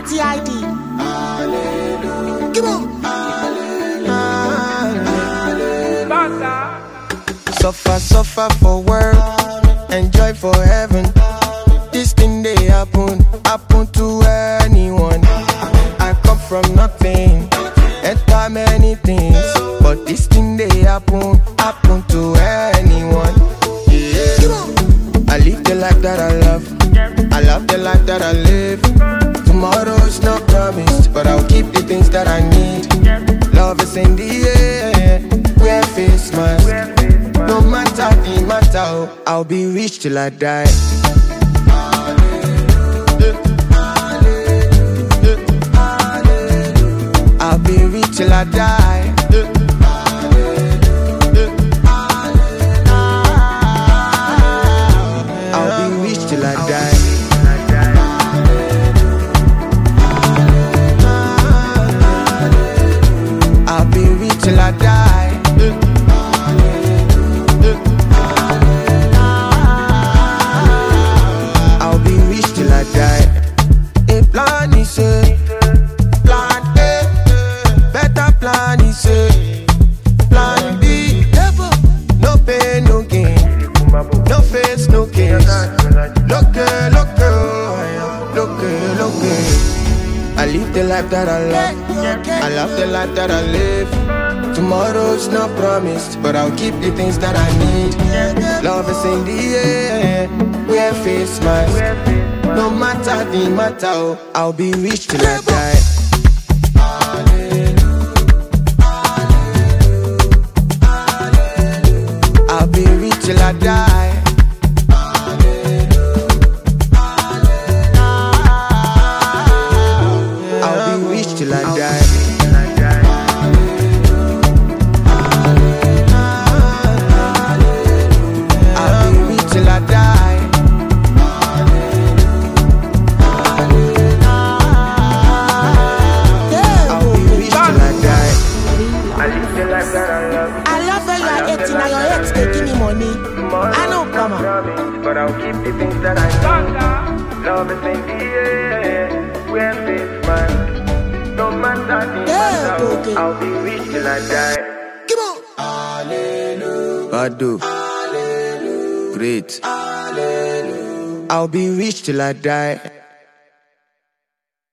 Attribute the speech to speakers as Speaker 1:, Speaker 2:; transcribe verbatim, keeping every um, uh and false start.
Speaker 1: T I D. Come on.
Speaker 2: Suffer, suffer for world, enjoy for heaven. This thing they happen, happen to anyone. I come from nothing, enter many things, but this thing they happen, happen to anyone. Yeah. I live the life that I love, I love the life that I live. Tomorrow's not promised, but I'll keep the things that I need. Love is in the air, wear face mask. No matter the matter, I'll be rich till I die. I'll be rich till I die. I'll be rich till I die. I'll be rich till I die. I'll be rich till I die. A plan is a plan A, better plan is a plan B. No pain, no gain, no face, no case. Look, look, look, look. I live the life that I love, I love the life that I live. Tomorrow's not promised, but I'll keep the things that I need. Love is in the air, wear face mask. No matter the matter, I'll be rich till I die. I'll be rich till I die. I'll be rich till I die. I'll be rich till I die. I'll be rich till I die.
Speaker 3: I live the life that I love.
Speaker 1: I love when you are eighteen and your ex they give me money. I know, come on.
Speaker 3: Promise, but I'll keep the things that I need. Love is in the air, wear face mask. No matter the
Speaker 1: Yeah,
Speaker 3: matter,
Speaker 1: okay.
Speaker 3: I'll be rich till I die.
Speaker 1: Come on.
Speaker 2: Badu, great. I'll be rich till I die.